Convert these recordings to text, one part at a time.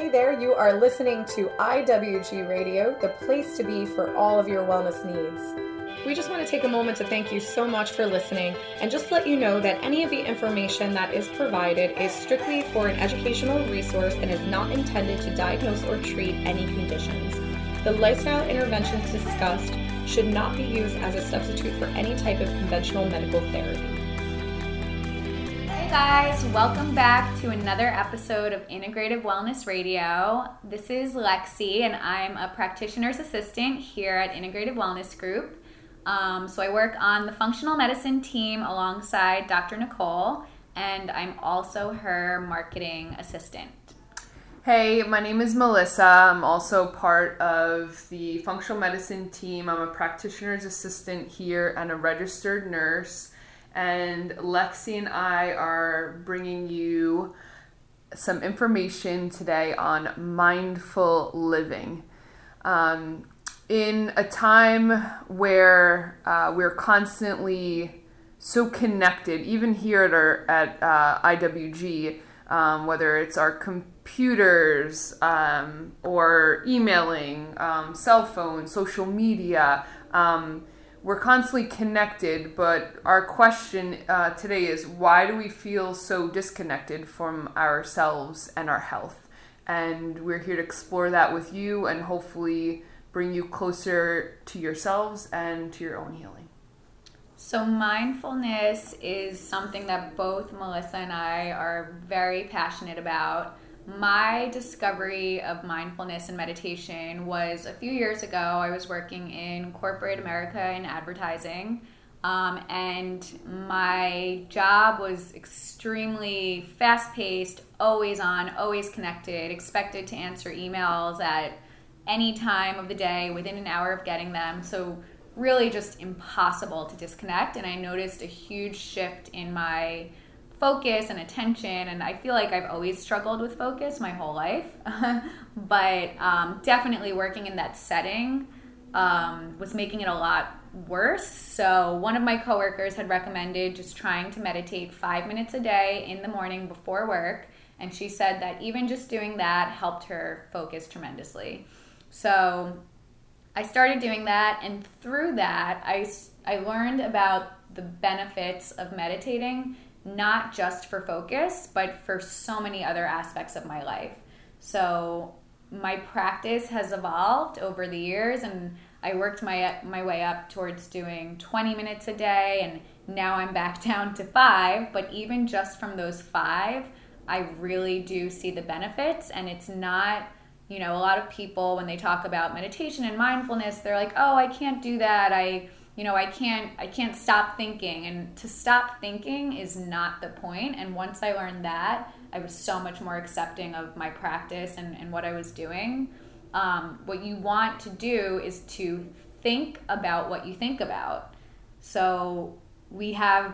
Hey there, you are listening to IWG Radio, the place to be for all of your wellness needs. We just want to take a moment to thank you so much for listening and just let you know that any of the information that is provided is strictly for an educational resource and is not intended to diagnose or treat any conditions. The lifestyle interventions discussed should not be used as a substitute for any type of conventional medical therapy. Hey guys, welcome back to another episode of Integrative Wellness Radio. This is Lexi and I'm a practitioner's assistant here at Integrative Wellness Group. So I work on the functional medicine team alongside Dr. Nicole, and I'm also her marketing assistant. Hey, my name is Melissa. I'm also part of the functional medicine team. I'm a practitioner's assistant here and a registered nurse. And Lexi and I are bringing you some information today on mindful living. In a time where we're constantly so connected, even here at IWG, whether it's our computers or emailing, cell phones, social media, we're constantly connected, but our question today is, why do we feel so disconnected from ourselves and our health? And we're here to explore that with you and hopefully bring you closer to yourselves and to your own healing. So mindfulness is something that both Melissa and I are very passionate about. My discovery of mindfulness and meditation was a few years ago. I was working in corporate America in advertising, and my job was extremely fast-paced, always on, always connected, expected to answer emails at any time of the day within an hour of getting them. So really just impossible to disconnect, and I noticed a huge shift in my focus and attention, and I feel like I've always struggled with focus my whole life, but definitely working in that setting was making it a lot worse. So one of my coworkers had recommended just trying to meditate 5 minutes a day in the morning before work, and she said that even just doing that helped her focus tremendously. So I started doing that, and through that I learned about the benefits of meditating, not just for focus, but for so many other aspects of my life. So my practice has evolved over the years, and I worked my way up towards doing 20 minutes a day, and now I'm back down to 5. But even just from those 5, I really do see the benefits. And it's not, a lot of people, when they talk about meditation and mindfulness, they're like, oh, I can't do that. I can't stop thinking. And to stop thinking is not the point. And once I learned that, I was so much more accepting of my practice and what I was doing. What you want to do is to think about what you think about. So we have,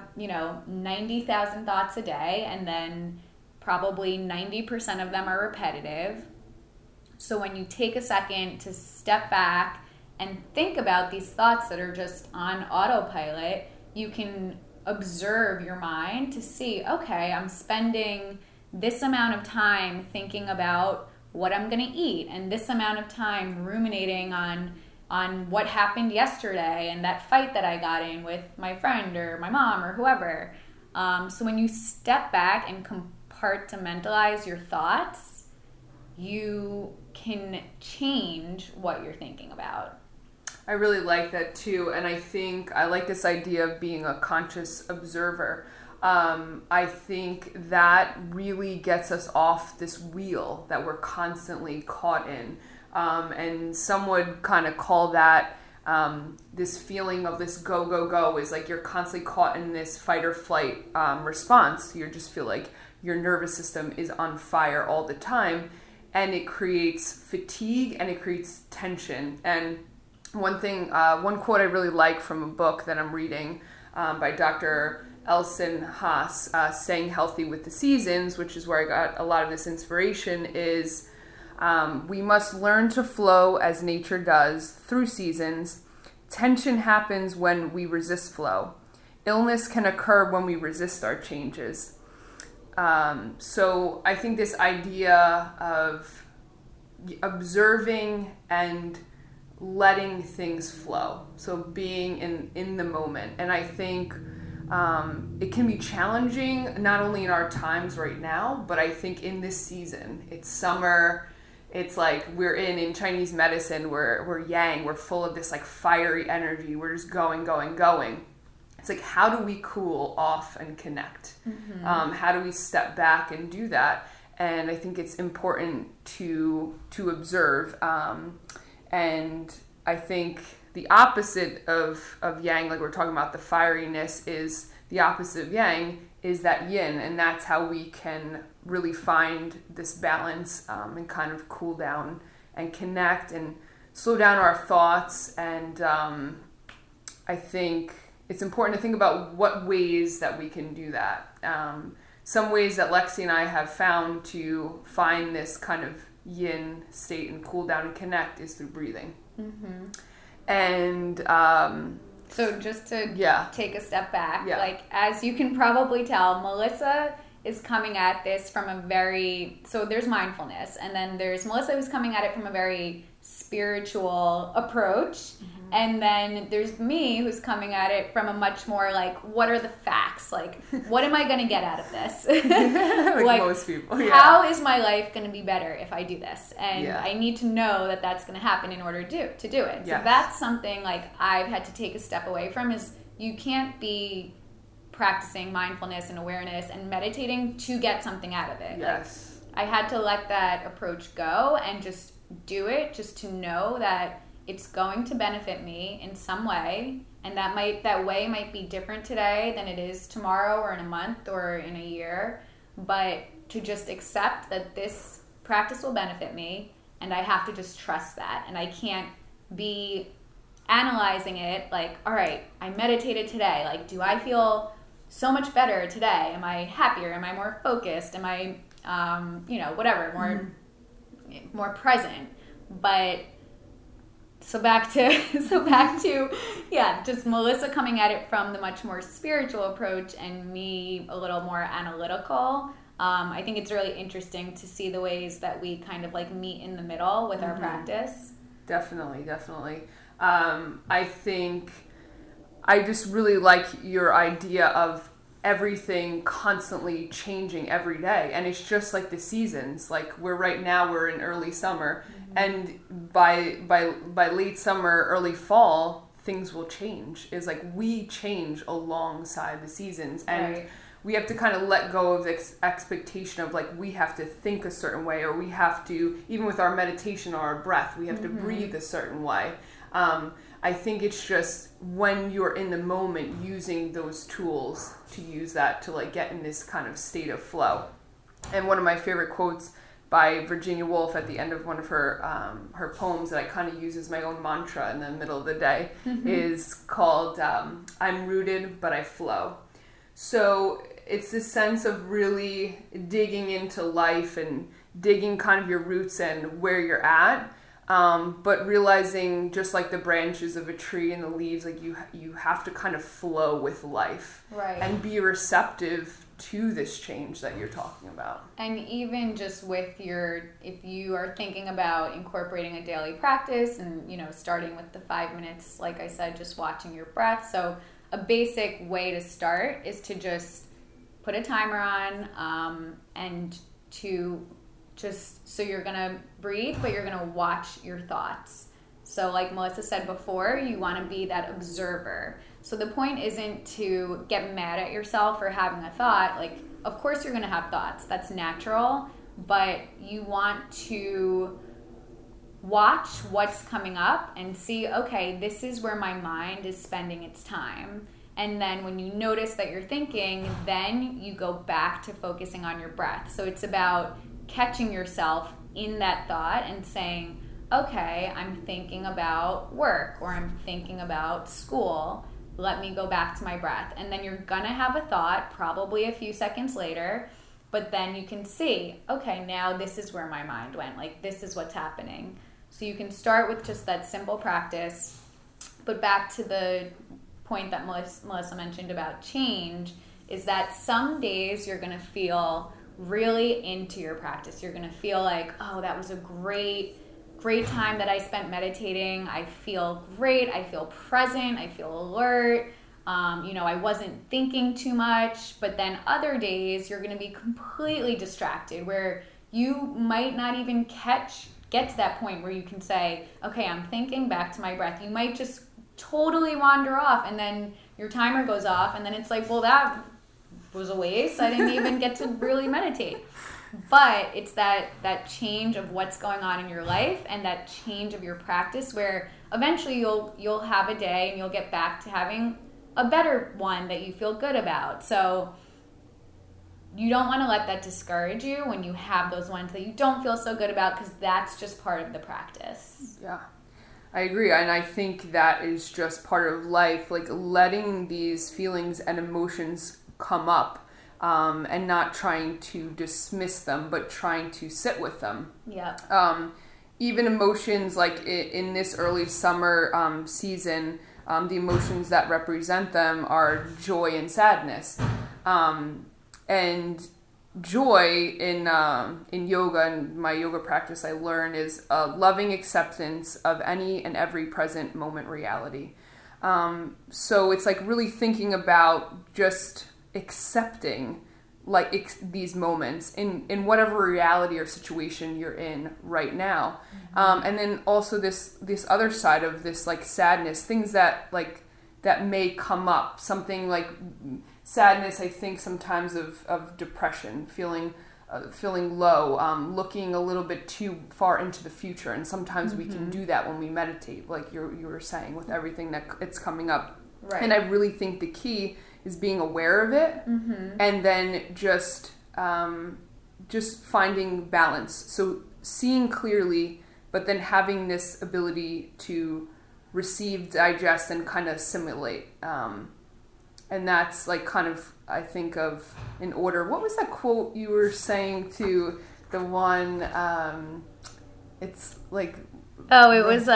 90,000 thoughts a day, and then probably 90% of them are repetitive. So when you take a second to step back and think about these thoughts that are just on autopilot, you can observe your mind to see, okay, I'm spending this amount of time thinking about what I'm going to eat, and this amount of time ruminating on what happened yesterday and that fight that I got in with my friend or my mom or whoever. So when you step back and compartmentalize your thoughts, you can change what you're thinking about. I really like that too, and I think I like this idea of being a conscious observer. I think that really gets us off this wheel that we're constantly caught in, and some would kind of call that this feeling of this go, go, go is like you're constantly caught in this fight or flight response. You just feel like your nervous system is on fire all the time, and it creates fatigue and it creates tension. And one quote I really like from a book that I'm reading by Dr. Elson Haas, Staying Healthy with the Seasons, which is where I got a lot of this inspiration, is we must learn to flow as nature does through seasons. Tension happens when we resist flow. Illness can occur when we resist our changes. So I think this idea of observing and letting things flow. So being in the moment. And I think it can be challenging, not only in our times right now, but I think in this season. It's summer. It's like we're in Chinese medicine, we're yang, we're full of this like fiery energy. We're just going. It's like, how do we cool off and connect? How do we step back and do that? And I think it's important to observe. And I think the opposite of yang, like we're talking about, the fieriness is the opposite of yang, is that yin. And that's how we can really find this balance and kind of cool down and connect and slow down our thoughts. And I think it's important to think about what ways that we can do that. Some ways that Lexi and I have found to find this kind of yin state and cool down and connect is through breathing. And so just to take a step back, like as you can probably tell, Melissa is coming at this from so there's mindfulness, and then there's Melissa who's coming at it from a very spiritual approach. And then there's me who's coming at it from a much more like, what are the facts? Like, what am I going to get out of this? like most people. How is my life going to be better if I do this? And I need to know that that's going to happen in order to do it. So that's something like I've had to take a step away from, is you can't be practicing mindfulness and awareness and meditating to get something out of it. Yes. Like, I had to let that approach go and just do it, just to know that it's going to benefit me in some way, and that way might be different today than it is tomorrow or in a month or in a year, but to just accept that this practice will benefit me, and I have to just trust that. And I can't be analyzing it like, all right, I meditated today, like, do I feel so much better today? Am I happier? Am I more focused? Am I whatever, more present? But So back to just Melissa coming at it from the much more spiritual approach and me a little more analytical. I think it's really interesting to see the ways that we kind of like meet in the middle with our practice. Definitely. I think I just really like your idea of everything constantly changing every day, and it's just like the seasons. Like we're in early summer, and by late summer, early fall, things will change. It's like we change alongside the seasons, and we have to kind of let go of this expectation of like we have to think a certain way, or we have to, even with our meditation or our breath, we have to breathe a certain way. I think it's just when you're in the moment, using those tools to use that to like get in this kind of state of flow. And one of my favorite quotes by Virginia Woolf at the end of one of her poems that I kind of use as my own mantra in the middle of the day is called "I'm rooted, but I flow." So it's this sense of really digging into life and digging kind of your roots and where you're at. But realizing, just like the branches of a tree and the leaves, like you have to kind of flow with life, and be receptive to this change that you're talking about. And even just with if you are thinking about incorporating a daily practice and, starting with the 5 minutes, like I said, just watching your breath. So a basic way to start is to just put a timer on, and to so you're going to breathe, but you're going to watch your thoughts. So like Melissa said before, you want to be that observer. So the point isn't to get mad at yourself for having a thought. Like, of course you're going to have thoughts. That's natural. But you want to watch what's coming up and see, okay, this is where my mind is spending its time. And then when you notice that you're thinking, then you go back to focusing on your breath. So it's about catching yourself in that thought and saying, okay, I'm thinking about work, or I'm thinking about school. Let me go back to my breath. And then you're gonna have a thought probably a few seconds later, but then you can see, okay, now this is where my mind went. Like, this is what's happening. So you can start with just that simple practice. But back to the point that Melissa mentioned about change, is that some days you're gonna feel really into your practice. You're going to feel like, oh, that was a great great time that I spent meditating. I feel great. I feel present. I feel alert. I wasn't thinking too much. But then other days, you're going to be completely distracted where you might not even get to that point where you can say, okay, I'm thinking back to my breath. You might just totally wander off, and then your timer goes off, and then it's like, well, that was a waste. I didn't even get to really meditate. But it's that change of what's going on in your life and that change of your practice where eventually you'll have a day and you'll get back to having a better one that you feel good about. So you don't want to let that discourage you when you have those ones that you don't feel so good about, because that's just part of the practice. Yeah, I agree. And I think that is just part of life, like letting these feelings and emotions come up. And not trying to dismiss them, but trying to sit with them. Yeah. Even emotions like in this early summer season, the emotions that represent them are joy and sadness. And joy in yoga and my yoga practice, I learn is a loving acceptance of any and every present moment reality. So it's like really thinking about just accepting these moments in whatever reality or situation you're in right now. And then also this other side of this like sadness, things that may come up, something like sadness, I think sometimes of depression, feeling low, looking a little bit too far into the future. And sometimes we can do that when we meditate, like you were saying, with everything that it's coming up. Right. And I really think the key is being aware of it, and then just finding balance. So seeing clearly, but then having this ability to receive, digest, and kind of assimilate. And that's like kind of, I think of in order. What was that quote you were saying to the one? It's like... Oh, it was...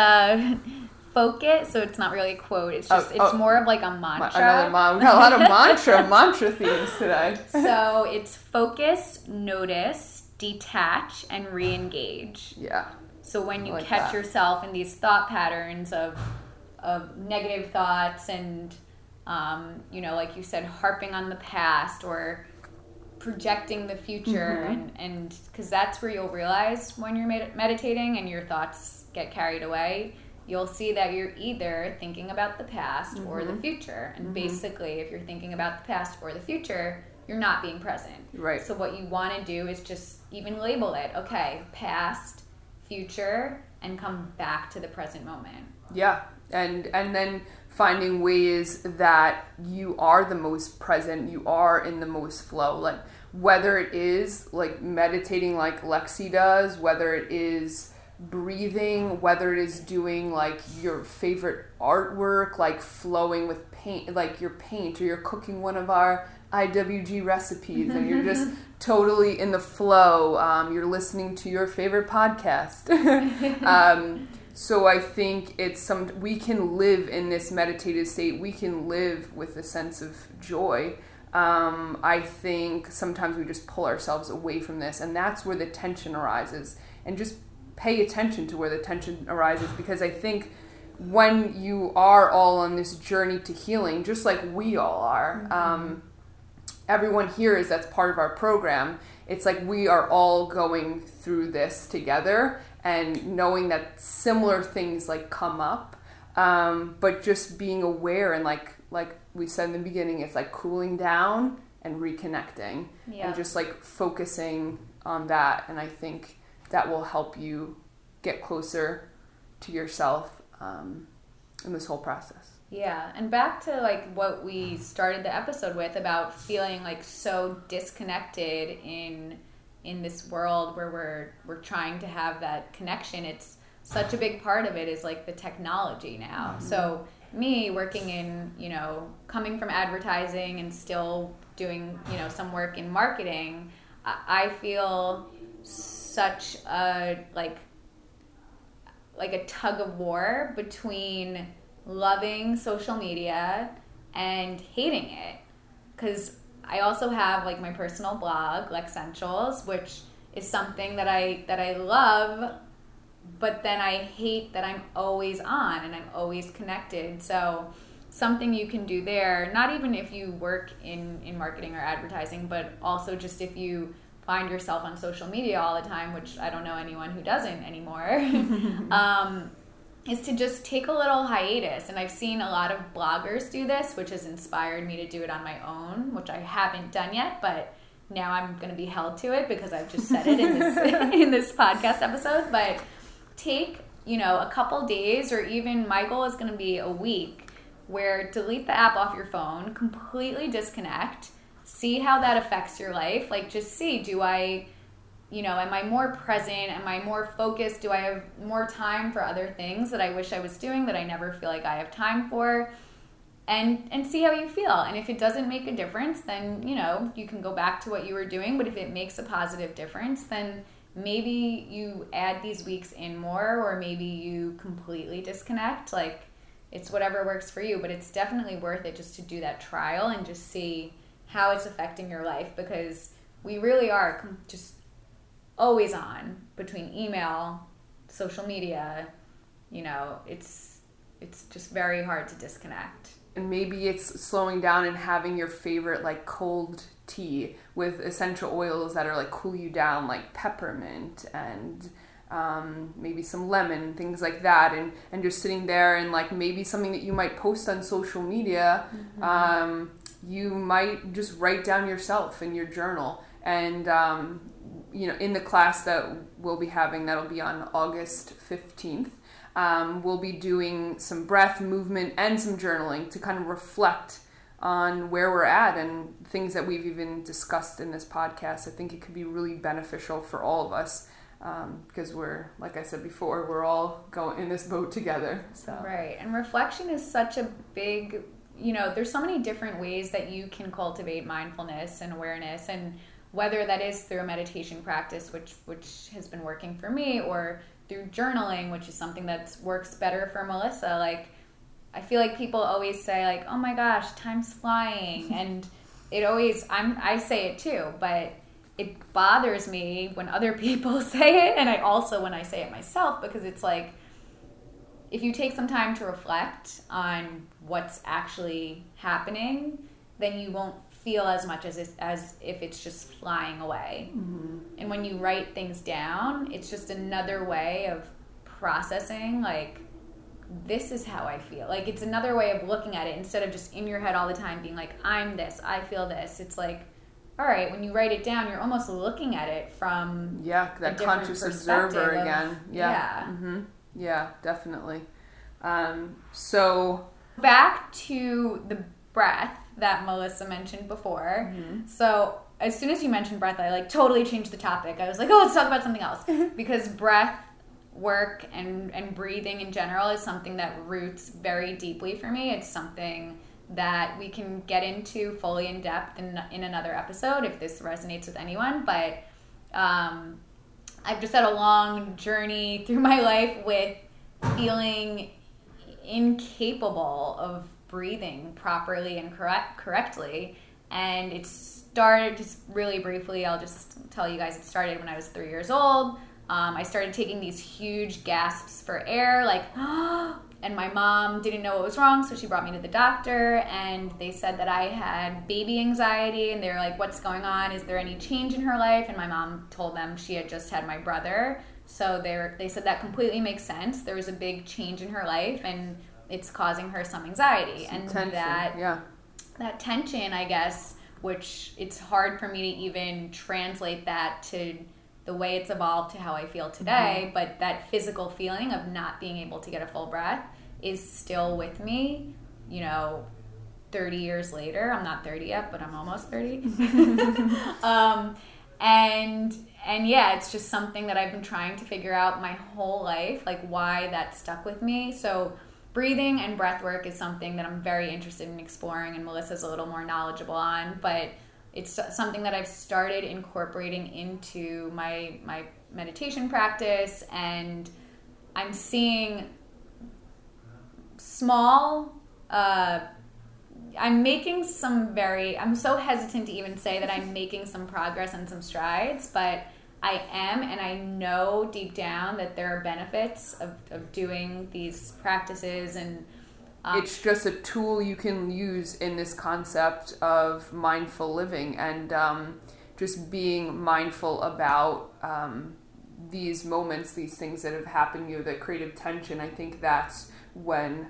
focus, so it's not really a quote. It's just it's more of like a mantra. We got a lot of mantra themes today. So it's focus, notice, detach, and re-engage. Yeah. So when you catch yourself in these thought patterns of negative thoughts and like you said, harping on the past or projecting the future, and because that's where you'll realize when you're meditating and your thoughts get carried away. You'll see that you're either thinking about the past or the future. And basically, if you're thinking about the past or the future, you're not being present. Right. So what you want to do is just even label it. Okay, past, future, and come back to the present moment. Yeah. And then finding ways that you are the most present, you are in the most flow. Like whether it is like meditating like Lexi does, whether it is breathing, whether it is doing like your favorite artwork, like flowing with paint, like your paint, or you're cooking one of our IWG recipes and you're just totally in the flow. You're listening to your favorite podcast. So I think we can live in this meditative state. We can live with a sense of joy. I think sometimes we just pull ourselves away from this, and that's where the tension arises. And just pay attention to where the tension arises, because I think when you are all on this journey to healing, just like we all are, everyone here that's part of our program, it's like we are all going through this together, and knowing that similar things like come up, but just being aware and like we said in the beginning, it's like cooling down and reconnecting, and just like focusing on that. And I think that will help you get closer to yourself in this whole process. Yeah, and back to like what we started the episode with about feeling like so disconnected in this world where we're trying to have that connection. It's such a big part of it is like the technology now. So me working in, coming from advertising and still doing, some work in marketing, I feel such a like a tug of war between loving social media and hating it, because I also have like my personal blog, Lexentials, which is something that I love, but then I hate that I'm always on and I'm always connected. So something you can do there, not even if you work in marketing or advertising, but also just if you find yourself on social media all the time, which I don't know anyone who doesn't anymore, is to just take a little hiatus. And I've seen a lot of bloggers do this, which has inspired me to do it on my own, which I haven't done yet, but now I'm going to be held to it because I've just said it in this podcast episode. But take, a couple days, or even my goal is going to be a week, where delete the app off your phone, completely disconnect, see how that affects your life. Like, just see, do I, am I more present? Am I more focused? Do I have more time for other things that I wish I was doing that I never feel like I have time for? And see how you feel. And if it doesn't make a difference, then, you can go back to what you were doing. But if it makes a positive difference, then maybe you add these weeks in more, or maybe you completely disconnect. Like, it's whatever works for you. But it's definitely worth it just to do that trial and just see how it's affecting your life, because we really are just always on between email, social media. It's just very hard to disconnect. And maybe it's slowing down and having your favorite like cold tea with essential oils that are like cool you down, like peppermint and maybe some lemon, things like that, and just sitting there, and like maybe something that you might post on social media, you might just write down yourself in your journal. And in the class that we'll be having, that'll be on August 15th, we'll be doing some breath, movement, and some journaling to kind of reflect on where we're at and things that we've even discussed in this podcast. I think it could be really beneficial for all of us, because we're, like I said before, we're all going in this boat together. So. Right. And reflection is such a big, there's so many different ways that you can cultivate mindfulness and awareness, and whether that is through a meditation practice, which has been working for me, or through journaling, which is something that works better for Melissa. Like, I feel like people always say, like, oh my gosh, time's flying. And it always, I say it too, but it bothers me when other people say it. And I also, when I say it myself, because it's like, if you take some time to reflect on what's actually happening, then you won't feel as much as if it's just flying away. Mm-hmm. And when you write things down, it's just another way of processing, like, this is how I feel. Like, it's another way of looking at it, instead of just in your head all the time being like, I'm this, I feel this. It's like, all right, when you write it down, you're almost looking at it from that conscious observer again. Mm-hmm. Yeah, definitely. So back to the breath that Melissa mentioned before. Mm-hmm. So as soon as you mentioned breath, I totally changed the topic. I was like, let's talk about something else. Because breath work and breathing in general is something that roots very deeply for me. It's something that we can get into fully in depth in another episode if this resonates with anyone. But I've just had a long journey through my life with feeling incapable of breathing properly and correctly. And it started, just really briefly, I'll just tell you guys, it started when I was 3 years old. I started taking these huge gasps for air, like, and my mom didn't know what was wrong, so she brought me to the doctor, and they said that I had baby anxiety, and they were like, what's going on? Is there any change in her life? And my mom told them she had just had my brother, so they said that completely makes sense. There was a big change in her life, and it's causing her some anxiety. Some and tension, that tension, I guess, which it's hard for me to even translate that to the way it's evolved to how I feel today, mm-hmm. but that physical feeling of not being able to get a full breath is still with me, 30 years later. I'm not 30 yet, but I'm almost 30. And yeah, it's just something that I've been trying to figure out my whole life, like why that stuck with me. So breathing and breath work is something that I'm very interested in exploring, and Melissa's a little more knowledgeable on, but it's something that I've started incorporating into my meditation practice, and I'm seeing small, I'm so hesitant to even say that I'm making some progress and some strides, but I am, and I know deep down that there are benefits of doing these practices, and it's just a tool you can use in this concept of mindful living, and just being mindful about these moments, these things that have happened to you, that creative tension. I think that's when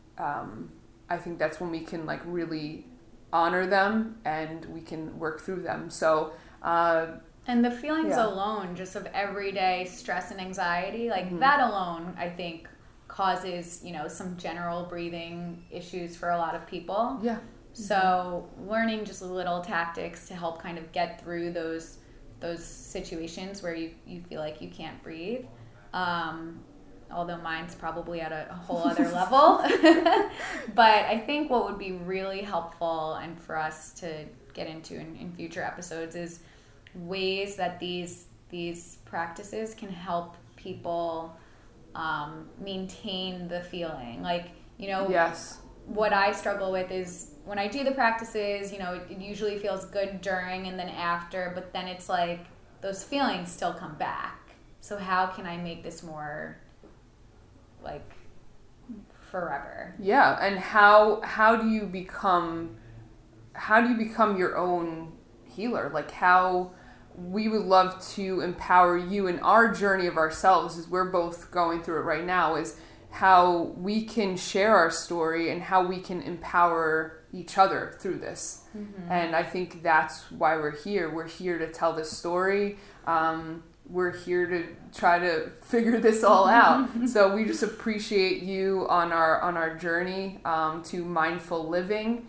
we can like really honor them, and we can work through them. So and the feelings alone, just of everyday stress and anxiety, like that alone, I think causes, some general breathing issues for a lot of people. Yeah. So learning just little tactics to help kind of get through those situations where you feel like you can't breathe. Although mine's probably at a whole other level. But I think what would be really helpful, and for us to get into in future episodes, is ways that these practices can help people maintain the feeling. Like, yes. What I struggle with is when I do the practices, it usually feels good during and then after, but then it's like those feelings still come back. So how can I make this more like forever? Yeah, and how do you become your own healer? Like, how we would love to empower you in our journey of ourselves, as we're both going through it right now, is how we can share our story and how we can empower each other through this. Mm-hmm. And I think that's why we're here. We're here to tell this story. We're here to try to figure this all out. So we just appreciate you on our journey to mindful living.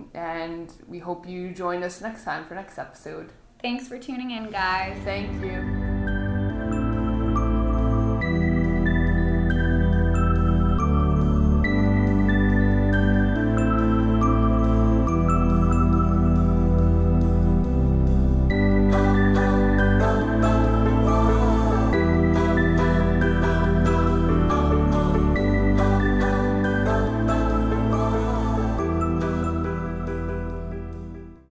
And we hope you join us next time for next episode. Thanks for tuning in, guys. Thank you.